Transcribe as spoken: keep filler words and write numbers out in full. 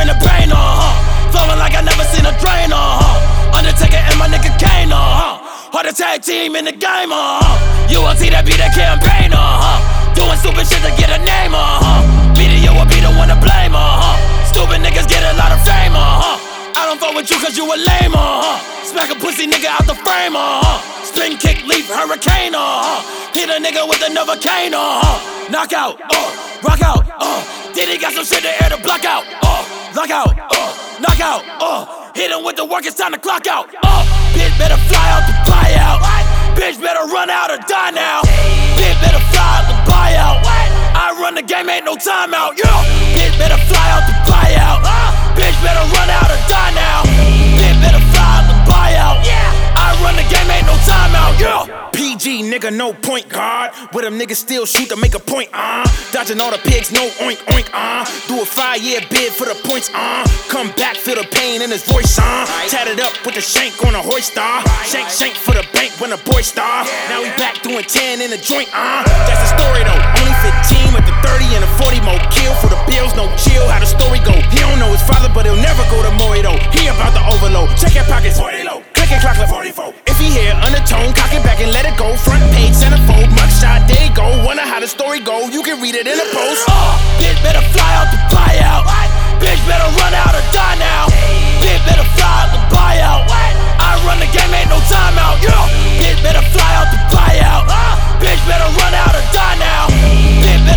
bring the brain on, huh? Flowing like I never seen a drain on, huh? Undertaker and my nigga Kane on, huh? Hard to tag team in the game on, huh? U L T that be the campaign on, huh? Doing stupid shit to get a name on, huh? Media will be the one to blame on, huh? Stupid niggas get a lot of fame on, huh? I don't fuck with you cause you a lame on, huh? Smack a pussy nigga out the frame on, huh? Spin kick, leaf, hurricane on, huh? Hit a nigga with another cane on, huh? Knockout, uh, rock out, uh. Diddy got some shit to air to block out, uh. Lock out, uh, knock out, uh. Hit him with the work, it's time to clock out, uh. Bitch better fly out the buyout. Bitch better run out or die now. Bitch better fly out the buyout. I run the game, ain't no timeout, yeah. Bitch better fly out the buyout. Bitch better run out or die now. Bitch better fly out the buyout. I run the game, ain't no timeout, yeah. P G, nigga, no point guard. Where them niggas still shoot to make a point, uh. Dodging all the pigs, no oink, oink, uh. Do a five-year bid for the points, uh. Come back, feel the pain in his voice, uh. Tatted up with the shank on a hoist, uh. Shank, shank for the bank when the boy star. Now we back doing ten in the joint, uh. That's the story, though. Only fifteen with the thirty and the forty more kill for the bills, no chill. How the story go? He don't know his father, but he'll never go to Maury, though. He about to overload. Check your pockets, forty low. Click and clock like forty-four. If he hear undertone, cock it back and let it go. Front page, centerfold, mugshot, there you go. Wonder how the story go, you can read it in the post. Uh, bitch better fly out the buyout. Bitch better run out or die now. Bitch better fly out the buyout. I run the game, ain't no timeout, yeah. Bitch better fly out the buyout. Bitch better run out or die now. Bitch better